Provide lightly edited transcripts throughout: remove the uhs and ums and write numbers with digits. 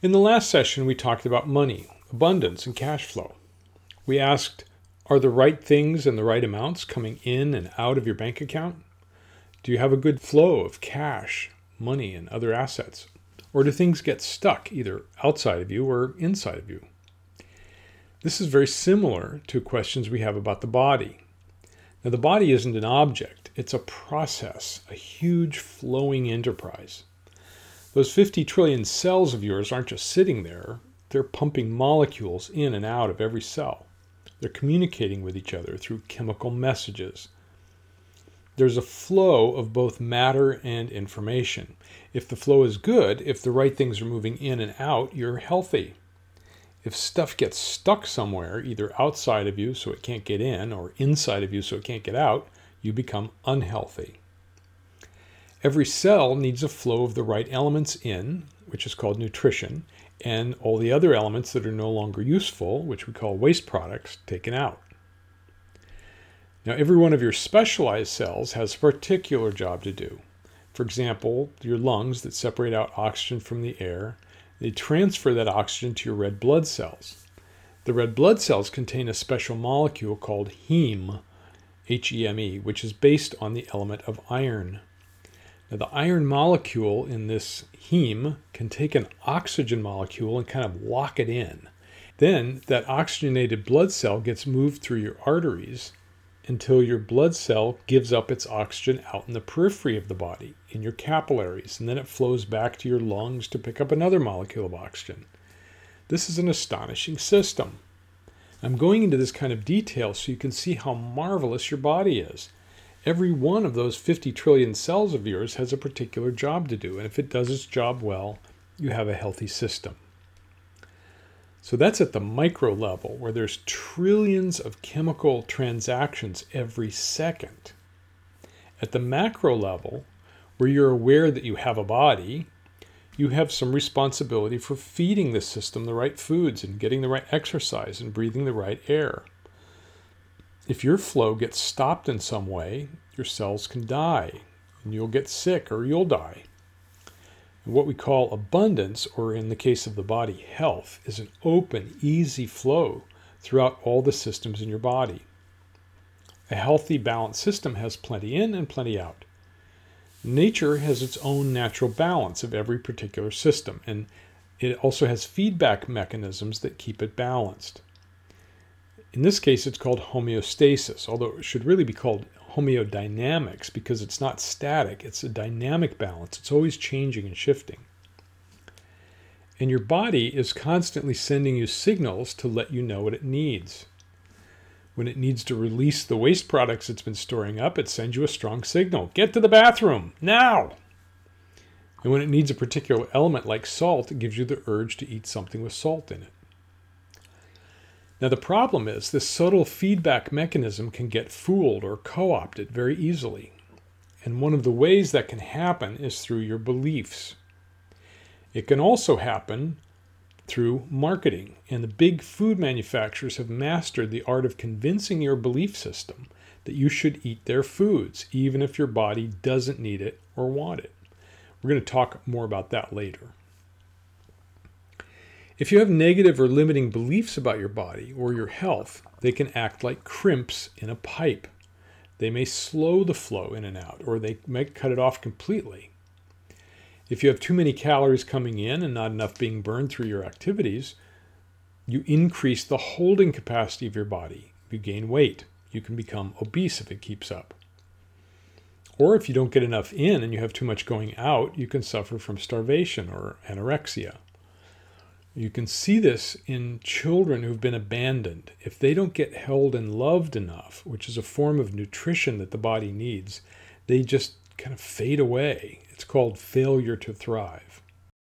In the last session, we talked about money, abundance, and cash flow. We asked, are the right things and the right amounts coming in and out of your bank account? Do you have a good flow of cash, money, and other assets? Or do things get stuck either outside of you or inside of you? This is very similar to questions we have about the body. Now, the body isn't an object. It's a process, a huge flowing enterprise. Those 50 trillion cells of yours aren't just sitting there. They're pumping molecules in and out of every cell. They're communicating with each other through chemical messages. There's a flow of both matter and information. If the flow is good, if the right things are moving in and out, you're healthy. If stuff gets stuck somewhere, either outside of you so it can't get in, or inside of you so it can't get out, you become unhealthy. Every cell needs a flow of the right elements in, which is called nutrition, and all the other elements that are no longer useful, which we call waste products, taken out. Now, every one of your specialized cells has a particular job to do. For example, your lungs that separate out oxygen from the air, they transfer that oxygen to your red blood cells. The red blood cells contain a special molecule called heme, H-E-M-E, which is based on the element of iron. Now, the iron molecule in this heme can take an oxygen molecule and kind of lock it in. Then that oxygenated blood cell gets moved through your arteries until your blood cell gives up its oxygen out in the periphery of the body, in your capillaries, and then it flows back to your lungs to pick up another molecule of oxygen. This is an astonishing system. I'm going into this kind of detail so you can see how marvelous your body is. Every one of those 50 trillion cells of yours has a particular job to do, and if it does its job well, you have a healthy system. So that's at the micro level, where there's trillions of chemical transactions every second. At the macro level, where you're aware that you have a body, you have some responsibility for feeding the system the right foods and getting the right exercise and breathing the right air. If your flow gets stopped in some way, your cells can die, and you'll get sick or you'll die. And what we call abundance, or in the case of the body, health, is an open, easy flow throughout all the systems in your body. A healthy, balanced system has plenty in and plenty out. Nature has its own natural balance of every particular system, and it also has feedback mechanisms that keep it balanced. In this case, it's called homeostasis, although it should really be called homeodynamics because it's not static, it's a dynamic balance. It's always changing and shifting. And your body is constantly sending you signals to let you know what it needs. When it needs to release the waste products it's been storing up, it sends you a strong signal. Get to the bathroom, now! And when it needs a particular element like salt, it gives you the urge to eat something with salt in it. Now, the problem is this subtle feedback mechanism can get fooled or co-opted very easily. And one of the ways that can happen is through your beliefs. It can also happen through marketing. And the big food manufacturers have mastered the art of convincing your belief system that you should eat their foods, even if your body doesn't need it or want it. We're going to talk more about that later. If you have negative or limiting beliefs about your body or your health, they can act like crimps in a pipe. They may slow the flow in and out, or they might cut it off completely. If you have too many calories coming in and not enough being burned through your activities, you increase the holding capacity of your body. You gain weight. You can become obese if it keeps up. Or if you don't get enough in and you have too much going out, you can suffer from starvation or anorexia. You can see this in children who've been abandoned. If they don't get held and loved enough, which is a form of nutrition that the body needs, they just kind of fade away. It's called failure to thrive.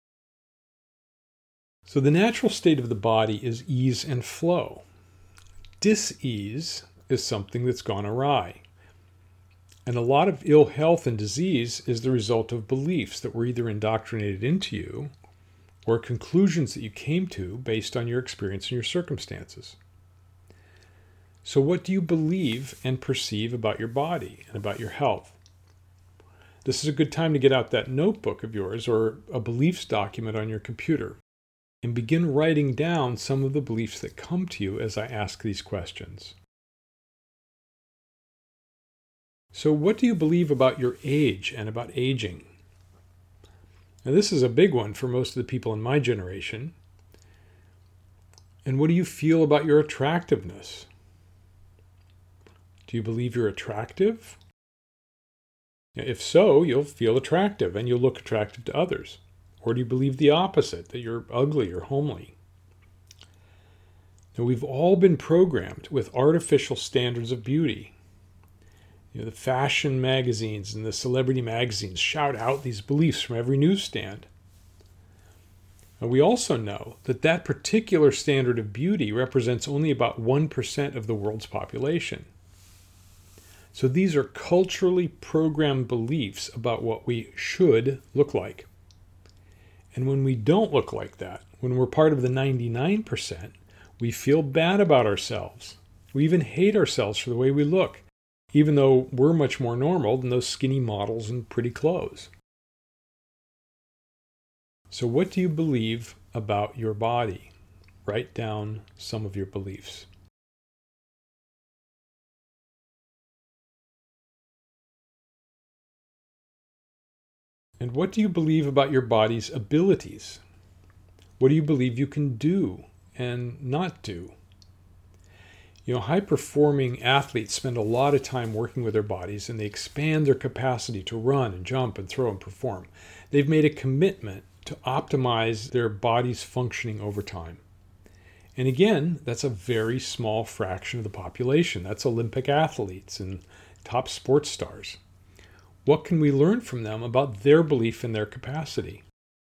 So the natural state of the body is ease and flow. Dis-ease is something that's gone awry. And a lot of ill health and disease is the result of beliefs that were either indoctrinated into you or conclusions that you came to based on your experience and your circumstances. So what do you believe and perceive about your body and about your health? This is a good time to get out that notebook of yours or a beliefs document on your computer. and begin writing down some of the beliefs that come to you as I ask these questions. So, what do you believe about your age and about aging? Now, this is a big one for most of the people in my generation. And what do you feel about your attractiveness? Do you believe you're attractive? If so, you'll feel attractive and you'll look attractive to others. Or do you believe the opposite, that you're ugly or homely? Now, we've all been programmed with artificial standards of beauty. The fashion magazines and the celebrity magazines shout out these beliefs from every newsstand. And we also know that that particular standard of beauty represents only about 1% of the world's population. So these are culturally programmed beliefs about what we should look like. And when we don't look like that, when we're part of the 99%, we feel bad about ourselves. We even hate ourselves for the way we look, even though we're much more normal than those skinny models in pretty clothes. So what do you believe about your body? Write down some of your beliefs. And what do you believe about your body's abilities? What do you believe you can do and not do? High-performing athletes spend a lot of time working with their bodies, and they expand their capacity to run and jump and throw and perform. They've made a commitment to optimize their body's functioning over time. And again, that's a very small fraction of the population. That's Olympic athletes and top sports stars. What can we learn from them about their belief in their capacity?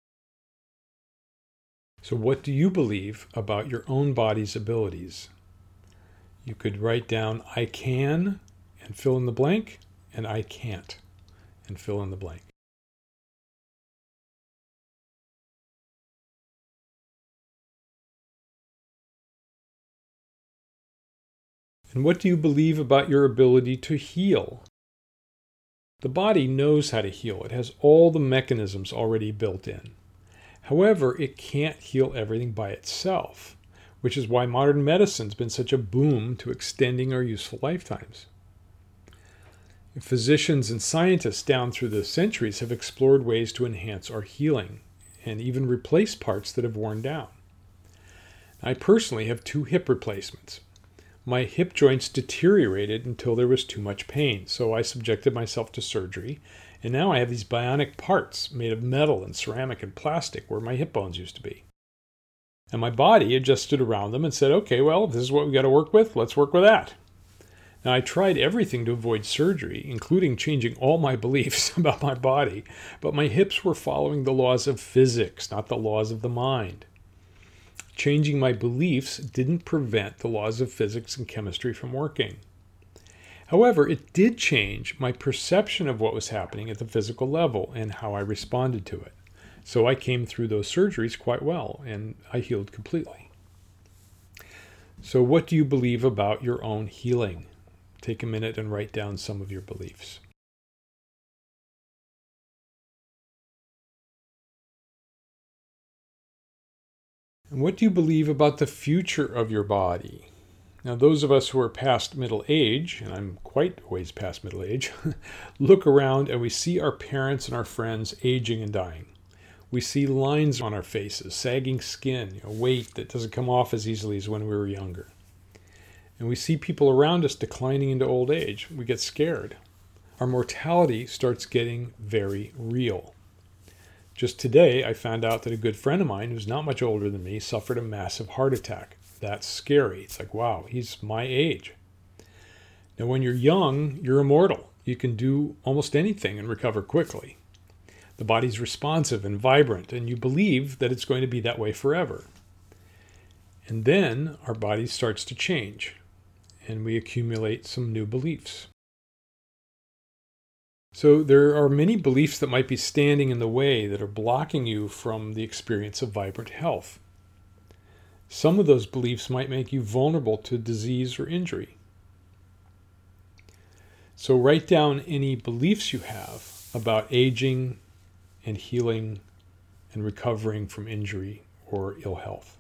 So what do you believe about your own body's abilities? You could write down, I can, and fill in the blank, and I can't, and fill in the blank. And what do you believe about your ability to heal? The body knows how to heal. It has all the mechanisms already built in. However, it can't heal everything by itself, which is why modern medicine's been such a boom to extending our useful lifetimes. Physicians and scientists down through the centuries have explored ways to enhance our healing and even replace parts that have worn down. I personally have 2 hip replacements. My hip joints deteriorated until there was too much pain, so I subjected myself to surgery, and now I have these bionic parts made of metal and ceramic and plastic where my hip bones used to be. And my body adjusted around them and said, okay, well, if this is what we got to work with, let's work with that. Now, I tried everything to avoid surgery, including changing all my beliefs about my body, but my hips were following the laws of physics, not the laws of the mind. Changing my beliefs didn't prevent the laws of physics and chemistry from working. However, it did change my perception of what was happening at the physical level and how I responded to it. So I came through those surgeries quite well, and I healed completely. So what do you believe about your own healing? Take a minute and write down some of your beliefs. And what do you believe about the future of your body? Now, those of us who are past middle age, and I'm quite a ways past middle age, look around and we see our parents and our friends aging and dying. We see lines on our faces, sagging skin, weight that doesn't come off as easily as when we were younger. And we see people around us declining into old age. We get scared. Our mortality starts getting very real. Just today, I found out that a good friend of mine who's not much older than me suffered a massive heart attack. That's scary. It's like, wow, he's my age. Now, when you're young, you're immortal. You can do almost anything and recover quickly. The body's responsive and vibrant, and you believe that it's going to be that way forever. And then our body starts to change, and we accumulate some new beliefs. So there are many beliefs that might be standing in the way that are blocking you from the experience of vibrant health. Some of those beliefs might make you vulnerable to disease or injury. So write down any beliefs you have about aging and healing and recovering from injury or ill health.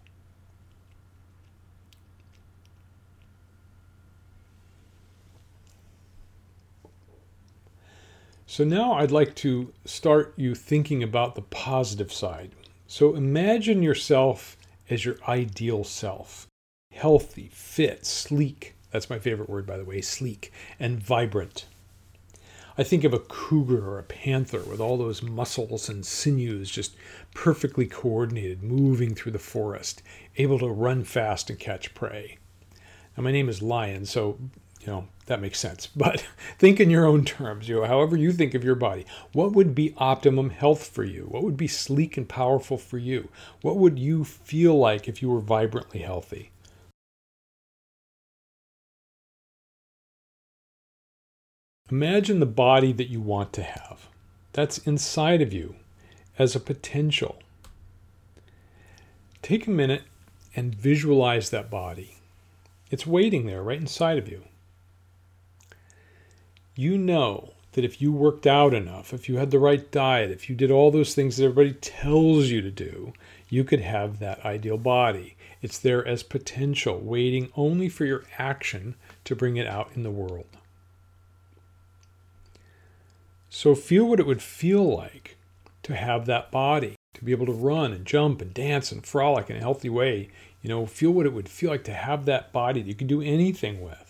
So now I'd like to start you thinking about the positive side. So imagine yourself as your ideal self. Healthy, fit, sleek. That's my favorite word, by the way, sleek, and vibrant. I think of a cougar or a panther with all those muscles and sinews just perfectly coordinated, moving through the forest, able to run fast and catch prey. Now, my name is Lion, so that makes sense. But think in your own terms, however you think of your body. What would be optimum health for you? What would be sleek and powerful for you? What would you feel like if you were vibrantly healthy? Imagine the body that you want to have. That's inside of you as a potential. Take a minute and visualize that body. It's waiting there right inside of you. You know that if you worked out enough, if you had the right diet, if you did all those things that everybody tells you to do, you could have that ideal body. It's there as potential, waiting only for your action to bring it out in the world. So feel what it would feel like to have that body, to be able to run and jump and dance and frolic in a healthy way. Feel what it would feel like to have that body that you could do anything with.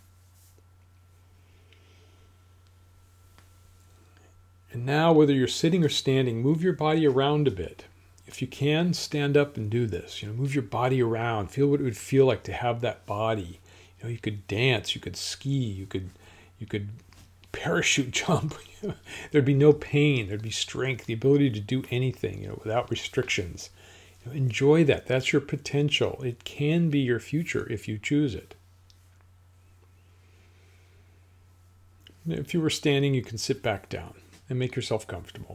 And now, whether you're sitting or standing, move your body around a bit. If you can, stand up and do this. Move your body around. Feel what it would feel like to have that body. You could dance, you could ski, you could parachute jump. There'd be no pain. There'd be strength, the ability to do anything, without restrictions. Enjoy that. That's your potential. It can be your future if you choose it. If you were standing, you can sit back down and make yourself comfortable.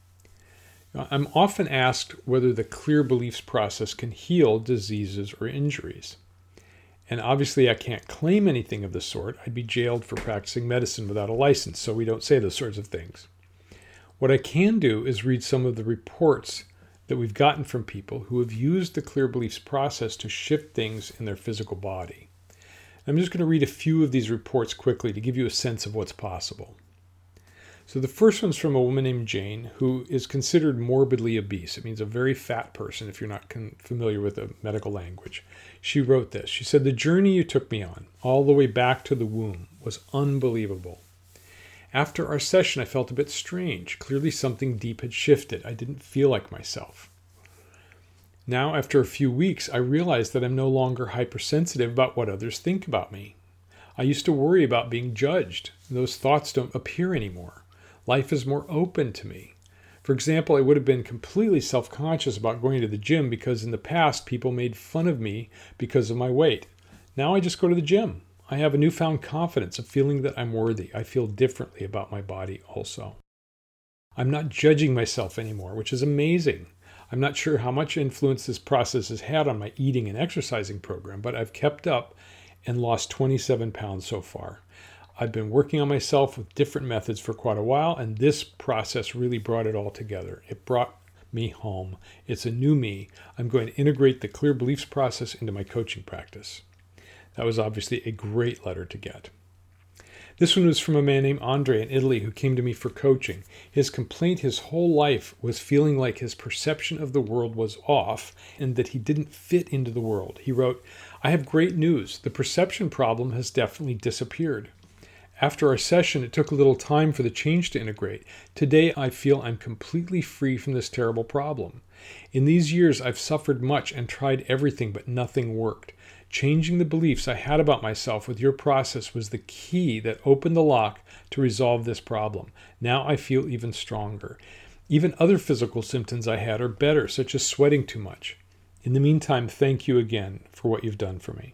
I'm often asked whether the clear beliefs process can heal diseases or injuries. And obviously I can't claim anything of the sort. I'd be jailed for practicing medicine without a license, so we don't say those sorts of things. What I can do is read some of the reports that we've gotten from people who have used the clear beliefs process to shift things in their physical body. I'm just going to read a few of these reports quickly to give you a sense of what's possible. So the first one's from a woman named Jane, who is considered morbidly obese. It means a very fat person if you're not familiar with the medical language. She wrote this. She said, "The journey you took me on, all the way back to the womb, was unbelievable. After our session, I felt a bit strange. Clearly something deep had shifted. I didn't feel like myself. Now, after a few weeks, I realized that I'm no longer hypersensitive about what others think about me. I used to worry about being judged. Those thoughts don't appear anymore. Life is more open to me. For example, I would have been completely self-conscious about going to the gym because in the past people made fun of me because of my weight. Now I just go to the gym. I have a newfound confidence, a feeling that I'm worthy. I feel differently about my body also. I'm not judging myself anymore, which is amazing. I'm not sure how much influence this process has had on my eating and exercising program, but I've kept up and lost 27 pounds so far. I've been working on myself with different methods for quite a while, and this process really brought it all together. It brought me home. It's a new me. I'm going to integrate the clear beliefs process into my coaching practice." That was obviously a great letter to get. This one was from a man named Andre in Italy who came to me for coaching. His complaint his whole life was feeling like his perception of the world was off and that he didn't fit into the world. He wrote, "I have great news. The perception problem has definitely disappeared. After our session, it took a little time for the change to integrate. Today, I feel I'm completely free from this terrible problem. In these years, I've suffered much and tried everything, but nothing worked. Changing the beliefs I had about myself with your process was the key that opened the lock to resolve this problem. Now I feel even stronger. Even other physical symptoms I had are better, such as sweating too much. In the meantime, thank you again for what you've done for me."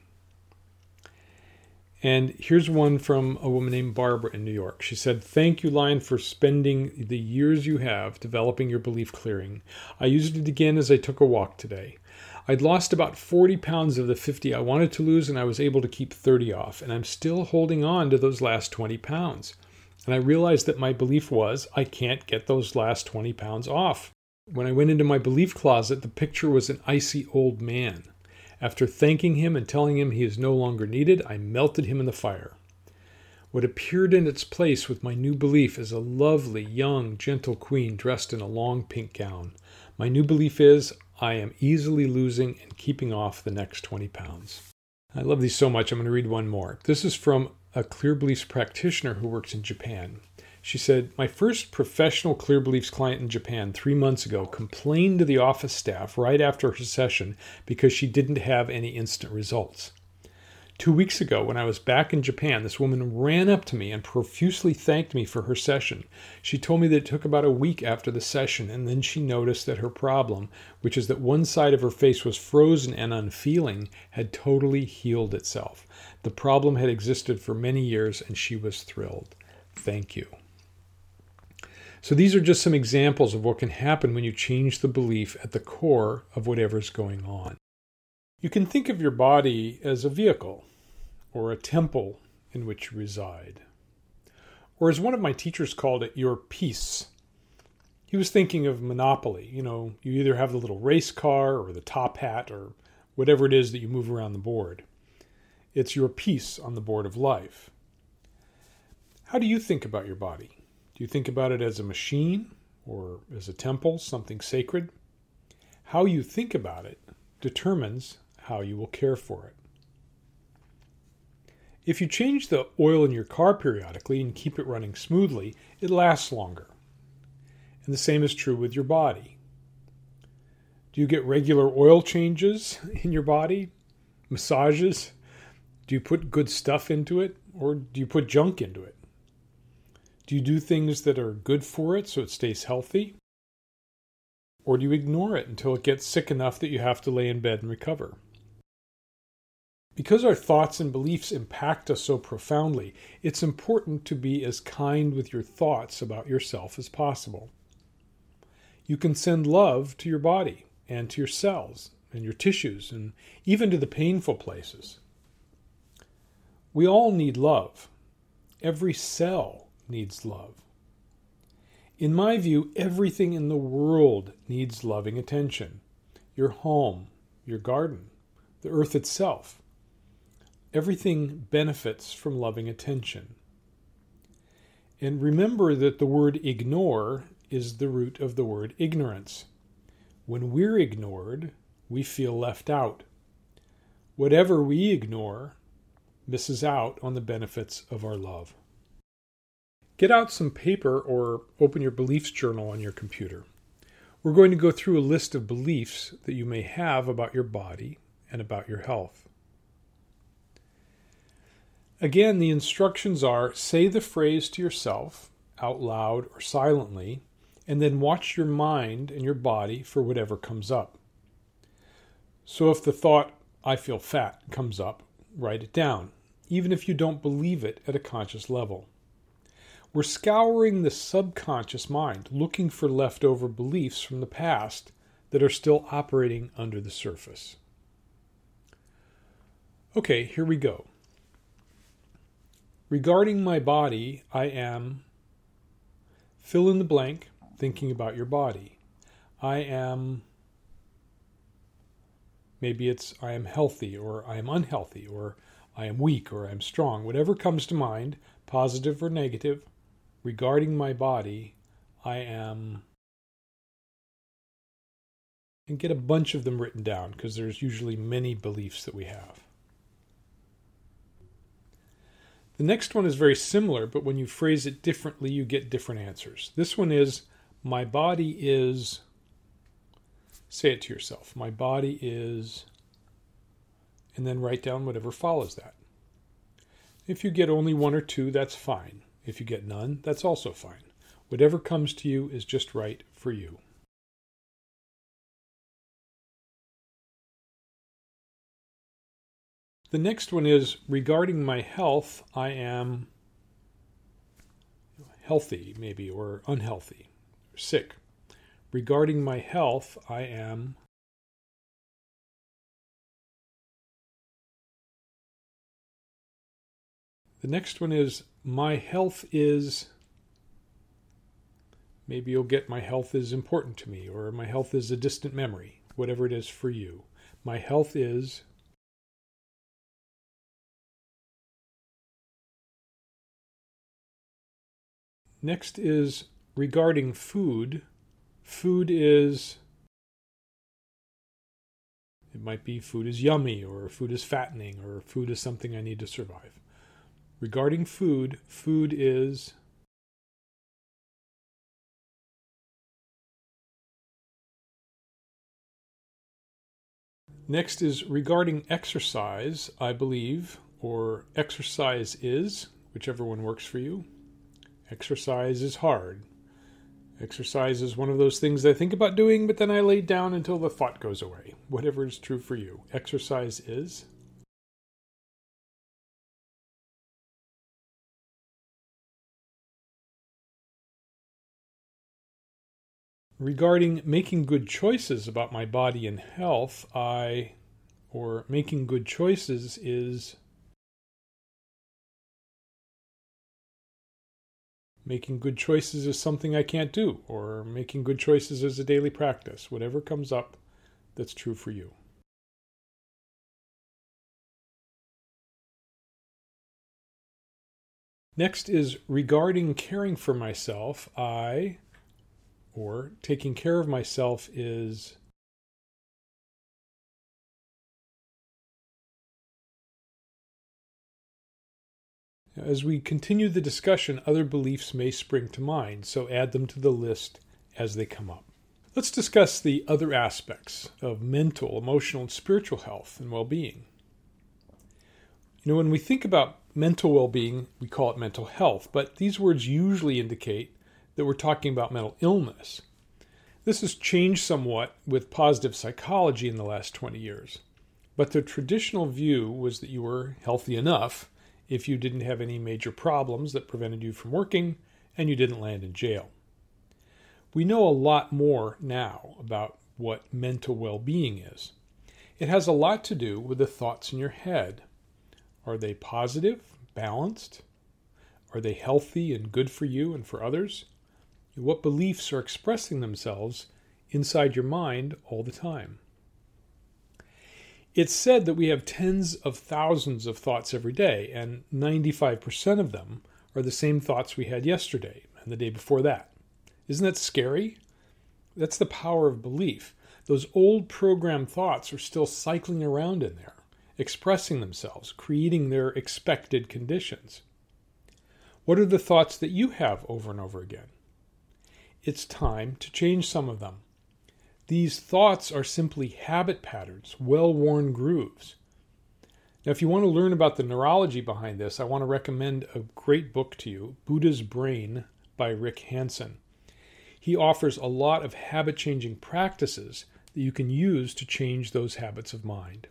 And here's one from a woman named Barbara in New York. She said, "Thank you, Lion, for spending the years you have developing your belief clearing. I used it again as I took a walk today. I'd lost about 40 pounds of the 50 I wanted to lose, and I was able to keep 30 off. And I'm still holding on to those last 20 pounds. And I realized that my belief was, I can't get those last 20 pounds off. When I went into my belief closet, the picture was an icy old man. After thanking him and telling him he is no longer needed, I melted him in the fire. What appeared in its place with my new belief is a lovely, young, gentle queen dressed in a long pink gown. My new belief is I am easily losing and keeping off the next 20 pounds. I love these so much. I'm going to read one more. This is from a Clear Beliefs practitioner who works in Japan. She said, my first professional Clear Beliefs client in Japan 3 months ago complained to the office staff right after her session because she didn't have any instant results. 2 weeks ago, when I was back in Japan, this woman ran up to me and profusely thanked me for her session. She told me that it took about a week after the session, and then she noticed that her problem, which is that one side of her face was frozen and unfeeling, had totally healed itself. The problem had existed for many years, and she was thrilled. Thank you. So these are just some examples of what can happen when you change the belief at the core of whatever's going on. You can think of your body as a vehicle or a temple in which you reside. Or as one of my teachers called it, your piece. He was thinking of Monopoly. You either have the little race car or the top hat or whatever it is that you move around the board. It's your piece on the board of life. How do you think about your body? Do you think about it as a machine or as a temple, something sacred? How you think about it determines how you will care for it. If you change the oil in your car periodically and keep it running smoothly, it lasts longer. And the same is true with your body. Do you get regular oil changes in your body? Massages? Do you put good stuff into it, or do you put junk into it? Do you do things that are good for it so it stays healthy? Or do you ignore it until it gets sick enough that you have to lay in bed and recover? Because our thoughts and beliefs impact us so profoundly, it's important to be as kind with your thoughts about yourself as possible. You can send love to your body and to your cells and your tissues and even to the painful places. We all need love. Every cell needs love. In my view, everything in the world needs loving attention. Your home, your garden, the earth itself. Everything benefits from loving attention. And remember that the word ignore is the root of the word ignorance. When we're ignored, we feel left out. Whatever we ignore misses out on the benefits of our love. Get out some paper or open your beliefs journal on your computer. We're going to go through a list of beliefs that you may have about your body and about your health. Again, the instructions are say the phrase to yourself, out loud or silently, and then watch your mind and your body for whatever comes up. So if the thought, I feel fat, comes up, write it down, even if you don't believe it at a conscious level. We're scouring the subconscious mind, looking for leftover beliefs from the past that are still operating under the surface. Okay, here we go. Regarding my body, I am fill in the blank, thinking about your body. I am, maybe it's I am healthy, or I am unhealthy, or I am weak, or I am strong. Whatever comes to mind, positive or negative, regarding my body, I am, and get a bunch of them written down because there's usually many beliefs that we have. The next one is very similar, but when you phrase it differently, you get different answers. This one is, my body is, say it to yourself, my body is, and then write down whatever follows that. If you get only one or two, that's fine. If you get none, that's also fine. Whatever comes to you is just right for you. The next one is, regarding my health, I am healthy, maybe, or unhealthy, or sick. Regarding my health, I am the next one is, my health is Maybe you'll get my health is important to me, or my health is a distant memory, whatever it is for you. My health is... Next is regarding food. Food is... It might be food is yummy, or food is fattening, or food is something I need to survive. Regarding food, food is... Next is regarding exercise, I believe, or exercise is, whichever one works for you. Exercise is hard. Exercise is one of those things I think about doing, but then I lay down until the thought goes away. Whatever is true for you. Exercise is... Regarding making good choices about my body and health, making good choices is... Making good choices is something I can't do, or making good choices is a daily practice. Whatever comes up that's true for you. Next is regarding caring for myself, or taking care of myself is... As we continue the discussion, other beliefs may spring to mind, so add them to the list as they come up. Let's discuss the other aspects of mental, emotional, and spiritual health and well-being. When we think about mental well-being, we call it mental health, but these words usually indicate that we're talking about mental illness. This has changed somewhat with positive psychology in the last 20 years, but the traditional view was that you were healthy enough if you didn't have any major problems that prevented you from working and you didn't land in jail. We know a lot more now about what mental well-being is. It has a lot to do with the thoughts in your head. Are they positive, balanced? Are they healthy and good for you and for others? What beliefs are expressing themselves inside your mind all the time? It's said that we have tens of thousands of thoughts every day, and 95% of them are the same thoughts we had yesterday and the day before that. Isn't that scary? That's the power of belief. Those old programmed thoughts are still cycling around in there, expressing themselves, creating their expected conditions. What are the thoughts that you have over and over again? It's time to change some of them. These thoughts are simply habit patterns, well-worn grooves. Now, if you want to learn about the neurology behind this, I want to recommend a great book to you, Buddha's Brain by Rick Hanson. He offers a lot of habit-changing practices that you can use to change those habits of mind.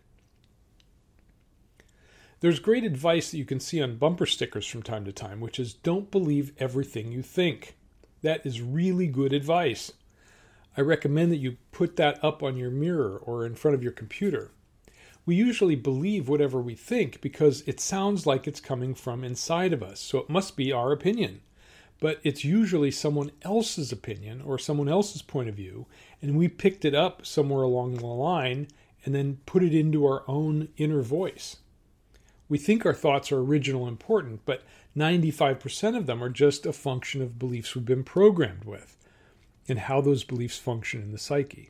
There's great advice that you can see on bumper stickers from time to time, which is don't believe everything you think. That is really good advice. I recommend that you put that up on your mirror or in front of your computer. We usually believe whatever we think because it sounds like it's coming from inside of us, so it must be our opinion. But it's usually someone else's opinion or someone else's point of view, and we picked it up somewhere along the line and then put it into our own inner voice. We think our thoughts are original and important, but 95% of them are just a function of beliefs we've been programmed with and how those beliefs function in the psyche.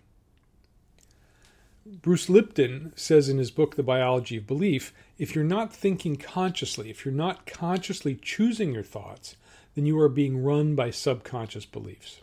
Bruce Lipton says in his book, The Biology of Belief, if you're not thinking consciously, if you're not consciously choosing your thoughts, then you are being run by subconscious beliefs.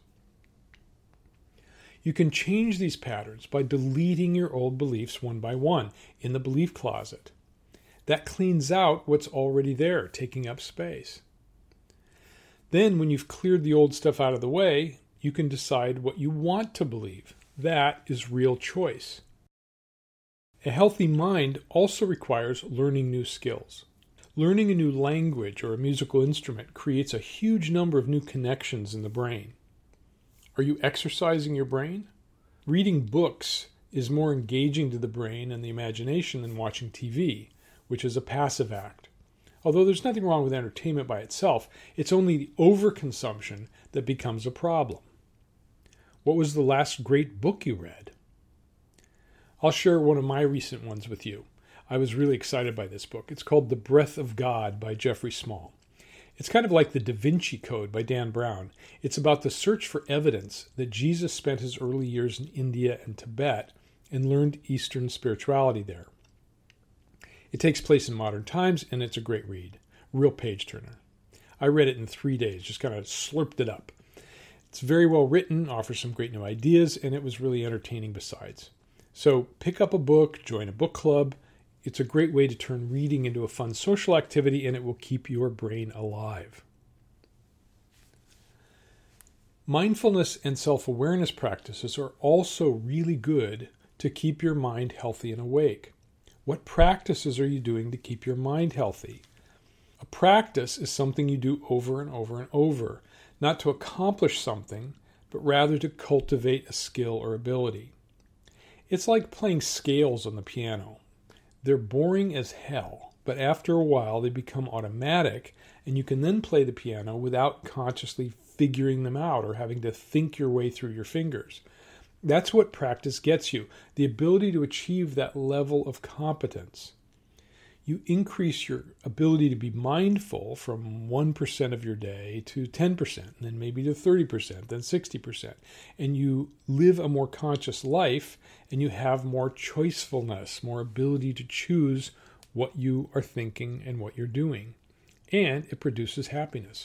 You can change these patterns by deleting your old beliefs one by one in the belief closet. That cleans out what's already there, taking up space. Then, when you've cleared the old stuff out of the way, you can decide what you want to believe. That is real choice. A healthy mind also requires learning new skills. Learning a new language or a musical instrument creates a huge number of new connections in the brain. Are you exercising your brain? Reading books is more engaging to the brain and the imagination than watching TV, which is a passive act. Although there's nothing wrong with entertainment by itself, it's only the overconsumption that becomes a problem. What was the last great book you read? I'll share one of my recent ones with you. I was really excited by this book. It's called The Breath of God by Jeffrey Small. It's kind of like the Da Vinci Code by Dan Brown. It's about the search for evidence that Jesus spent his early years in India and Tibet and learned Eastern spirituality there. It takes place in modern times, and it's a great read. Real page turner. I read it in 3 days, just kind of slurped it up. It's very well written, offers some great new ideas, and it was really entertaining besides. So pick up a book, join a book club. It's a great way to turn reading into a fun social activity, and it will keep your brain alive. Mindfulness and self-awareness practices are also really good to keep your mind healthy and awake. What practices are you doing to keep your mind healthy? A practice is something you do over and over and over, not to accomplish something, but rather to cultivate a skill or ability. It's like playing scales on the piano. They're boring as hell, but after a while they become automatic, and you can then play the piano without consciously figuring them out or having to think your way through your fingers. That's what practice gets you, the ability to achieve that level of competence. You increase your ability to be mindful from 1% of your day to 10%, and then maybe to 30%, then 60%. And you live a more conscious life, and you have more choicefulness, more ability to choose what you are thinking and what you're doing. And it produces happiness.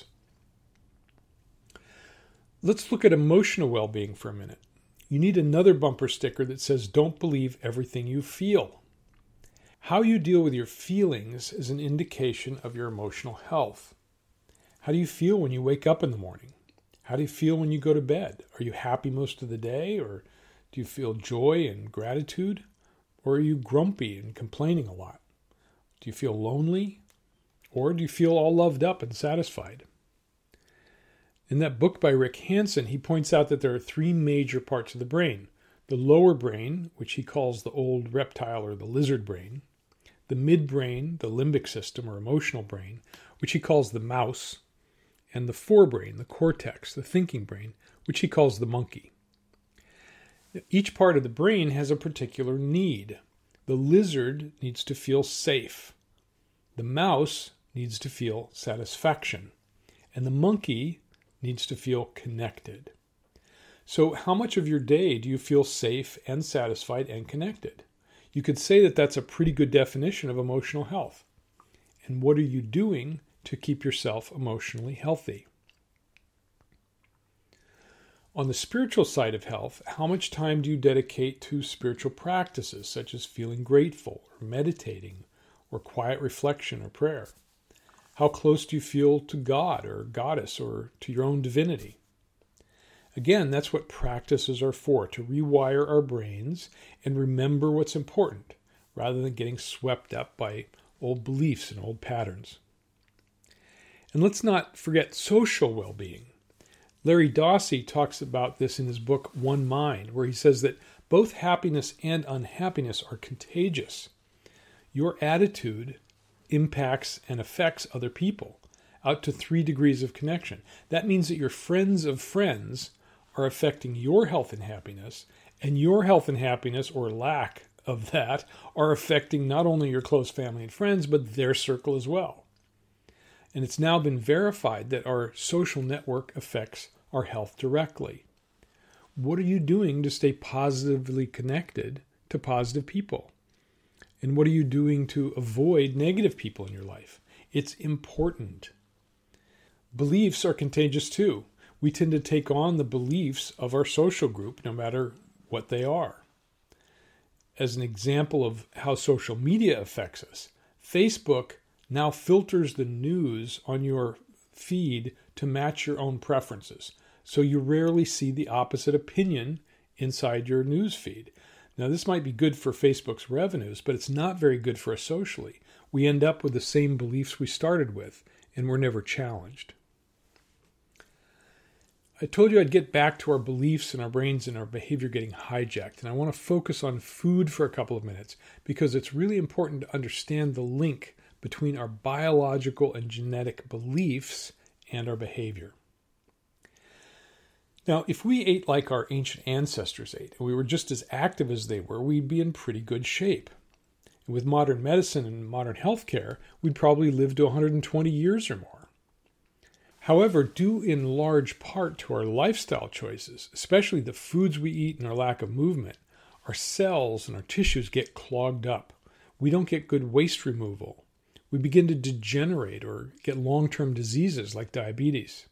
Let's look at emotional well-being for a minute. You need another bumper sticker that says, "Don't believe everything you feel." How you deal with your feelings is an indication of your emotional health. How do you feel when you wake up in the morning? How do you feel when you go to bed? Are you happy most of the day, or do you feel joy and gratitude? Or are you grumpy and complaining a lot? Do you feel lonely? Or do you feel all loved up and satisfied? In that book by Rick Hanson, he points out that there are 3 major parts of the brain. The lower brain, which he calls the old reptile or the lizard brain. The midbrain, the limbic system or emotional brain, which he calls the mouse. And the forebrain, the cortex, the thinking brain, which he calls the monkey. Each part of the brain has a particular need. The lizard needs to feel safe. The mouse needs to feel satisfaction. And the monkey needs to feel connected. So how much of your day do you feel safe and satisfied and connected? You could say that that's a pretty good definition of emotional health. And what are you doing to keep yourself emotionally healthy? On the spiritual side of health, how much time do you dedicate to spiritual practices such as feeling grateful or meditating or quiet reflection or prayer? How close do you feel to God or goddess or to your own divinity? Again, that's what practices are for, to rewire our brains and remember what's important, rather than getting swept up by old beliefs and old patterns. And let's not forget social well-being. Larry Dossey talks about this in his book, One Mind, where he says that both happiness and unhappiness are contagious. Your attitude impacts and affects other people, out to 3 degrees of connection. That means that your friends of friends are affecting your health and happiness, and your health and happiness, or lack of that, are affecting not only your close family and friends, but their circle as well. And it's now been verified that our social network affects our health directly. What are you doing to stay positively connected to positive people? And what are you doing to avoid negative people in your life? It's important. Beliefs are contagious too. We tend to take on the beliefs of our social group, no matter what they are. As an example of how social media affects us, Facebook now filters the news on your feed to match your own preferences. So you rarely see the opposite opinion inside your news feed. Now, this might be good for Facebook's revenues, but it's not very good for us socially. We end up with the same beliefs we started with, and we're never challenged. I told you I'd get back to our beliefs and our brains and our behavior getting hijacked, and I want to focus on food for a couple of minutes because it's really important to understand the link between our biological and genetic beliefs and our behavior. Now, if we ate like our ancient ancestors ate, and we were just as active as they were, we'd be in pretty good shape. And with modern medicine and modern healthcare, we'd probably live to 120 years or more. However, due in large part to our lifestyle choices, especially the foods we eat and our lack of movement, our cells and our tissues get clogged up. We don't get good waste removal. We begin to degenerate or get long-term diseases like diabetes.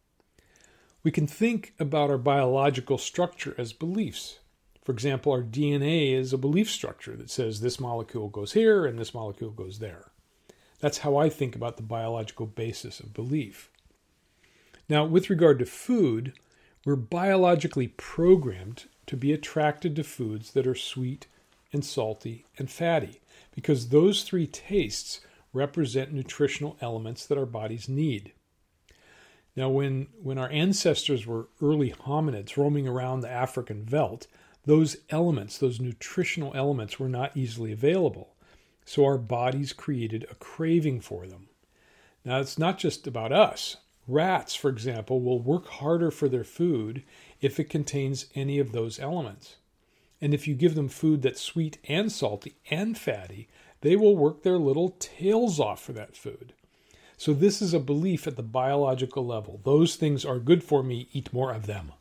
We can think about our biological structure as beliefs. For example, our DNA is a belief structure that says this molecule goes here and this molecule goes there. That's how I think about the biological basis of belief. Now, with regard to food, we're biologically programmed to be attracted to foods that are sweet and salty and fatty, because those three tastes represent nutritional elements that our bodies need. Now, when our ancestors were early hominids roaming around the African veldt, those elements, those nutritional elements, were not easily available. So our bodies created a craving for them. Now, it's not just about us. Rats, for example, will work harder for their food if it contains any of those elements. And if you give them food that's sweet and salty and fatty, they will work their little tails off for that food. So this is a belief at the biological level. Those things are good for me, eat more of them.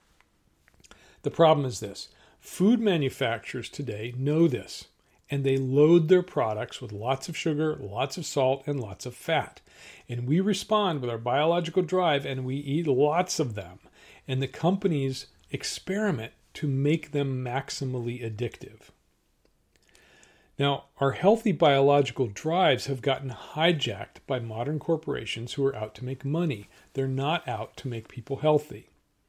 The problem is this. Food manufacturers today know this, and they load their products with lots of sugar, lots of salt, and lots of fat. And we respond with our biological drive, and we eat lots of them. And the companies experiment to make them maximally addictive. Now, our healthy biological drives have gotten hijacked by modern corporations who are out to make money. They're not out to make people healthy.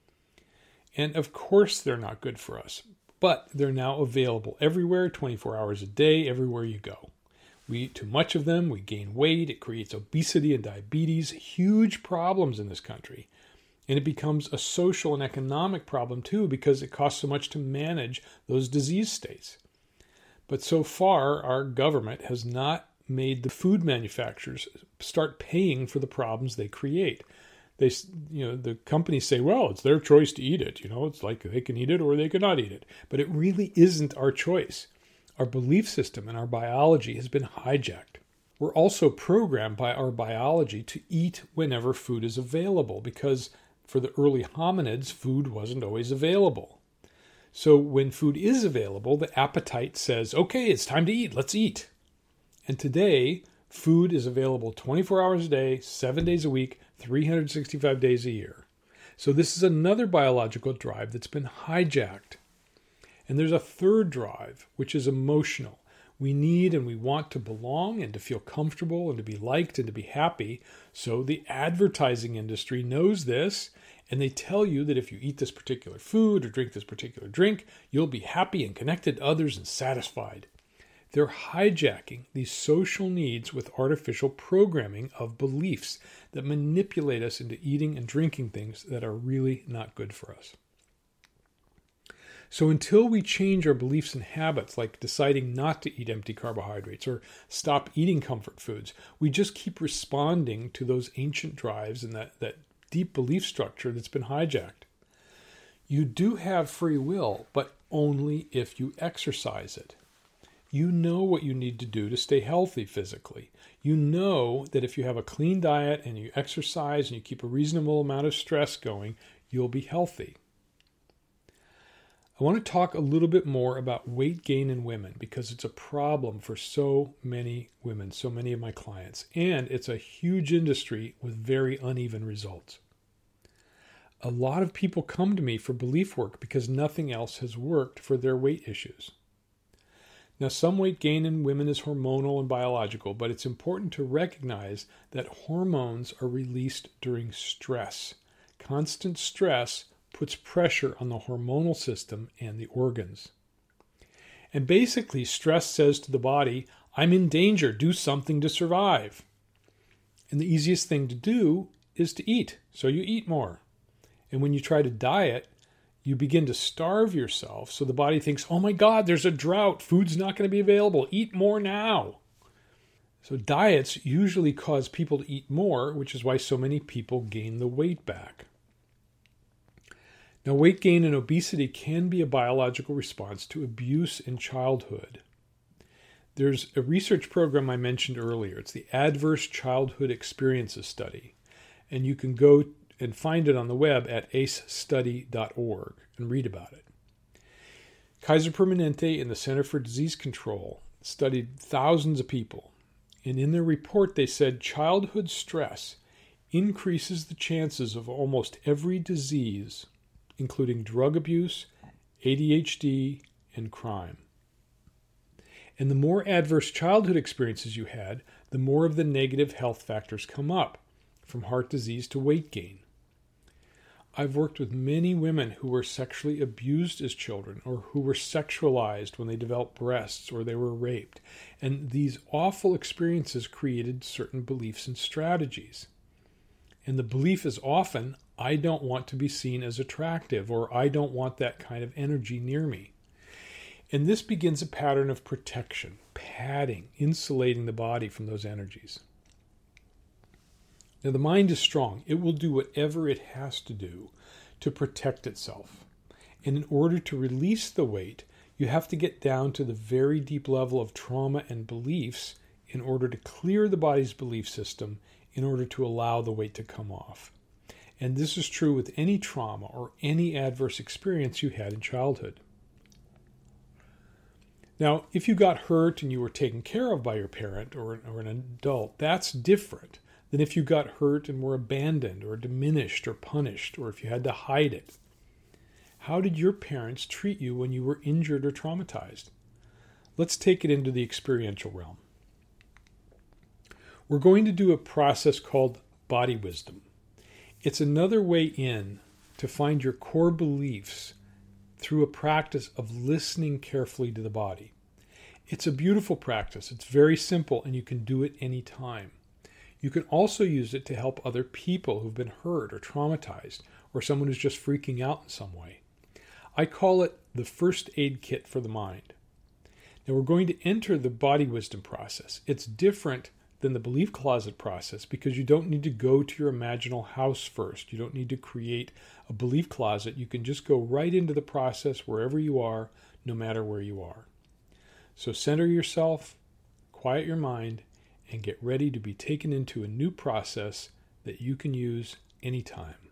And of course they're not good for us, but they're now available everywhere, 24 hours a day, everywhere you go. We eat too much of them, we gain weight, it creates obesity and diabetes, huge problems in this country. And it becomes a social and economic problem too, because it costs so much to manage those disease states. But so far, our government has not made the food manufacturers start paying for the problems they create. The companies say, well, it's their choice to eat it. It's like they can eat it or they cannot eat it. But it really isn't our choice. Our belief system and our biology has been hijacked. We're also programmed by our biology to eat whenever food is available, because for the early hominids, food wasn't always available. So when food is available, the appetite says, okay, it's time to eat, let's eat. And today, food is available 24 hours a day, 7 days a week, 365 days a year. So this is another biological drive that's been hijacked. And there's a third drive, which is emotional. We need and we want to belong and to feel comfortable and to be liked and to be happy. So the advertising industry knows this, and they tell you that if you eat this particular food or drink this particular drink, you'll be happy and connected to others and satisfied. They're hijacking these social needs with artificial programming of beliefs that manipulate us into eating and drinking things that are really not good for us. So until we change our beliefs and habits, like deciding not to eat empty carbohydrates or stop eating comfort foods, we just keep responding to those ancient drives and that deep belief structure that's been hijacked. You do have free will, but only if you exercise it. You know what you need to do to stay healthy physically. You know that if you have a clean diet and you exercise and you keep a reasonable amount of stress going, you'll be healthy. I want to talk a little bit more about weight gain in women, because it's a problem for so many women, so many of my clients, and it's a huge industry with very uneven results. A lot of people come to me for belief work because nothing else has worked for their weight issues. Now, some weight gain in women is hormonal and biological, but it's important to recognize that hormones are released during stress. Constant stress puts pressure on the hormonal system and the organs. And basically, stress says to the body, I'm in danger, do something to survive. And the easiest thing to do is to eat, so you eat more. And when you try to diet, you begin to starve yourself, so the body thinks, oh my God, there's a drought, food's not going to be available, eat more now. So diets usually cause people to eat more, which is why so many people gain the weight back. Now, weight gain and obesity can be a biological response to abuse in childhood. There's a research program I mentioned earlier. It's the Adverse Childhood Experiences Study. And you can go and find it on the web at acestudy.org and read about it. Kaiser Permanente and the Center for Disease Control studied thousands of people. And in their report, they said childhood stress increases the chances of almost every disease, including drug abuse, ADHD, and crime. And the more adverse childhood experiences you had, the more of the negative health factors come up, from heart disease to weight gain. I've worked with many women who were sexually abused as children, or who were sexualized when they developed breasts, or they were raped. And these awful experiences created certain beliefs and strategies. And the belief is often, I don't want to be seen as attractive, or I don't want that kind of energy near me. And this begins a pattern of protection, padding, insulating the body from those energies. Now, the mind is strong. It will do whatever it has to do to protect itself. And in order to release the weight, you have to get down to the very deep level of trauma and beliefs in order to clear the body's belief system in order to allow the weight to come off. And this is true with any trauma or any adverse experience you had in childhood. Now, if you got hurt and you were taken care of by your parent or an adult, that's different than if you got hurt and were abandoned or diminished or punished, or if you had to hide it. How did your parents treat you when you were injured or traumatized? Let's take it into the experiential realm. We're going to do a process called body wisdom. It's another way in to find your core beliefs through a practice of listening carefully to the body. It's a beautiful practice. It's very simple, and you can do it anytime. You can also use it to help other people who've been hurt or traumatized, or someone who's just freaking out in some way. I call it the first aid kit for the mind. Now we're going to enter the body wisdom process. It's different than the belief closet process because you don't need to go to your imaginal house first. You don't need to create a belief closet. You can just go right into the process wherever you are, no matter where you are. So center yourself, quiet your mind, and get ready to be taken into a new process that you can use anytime.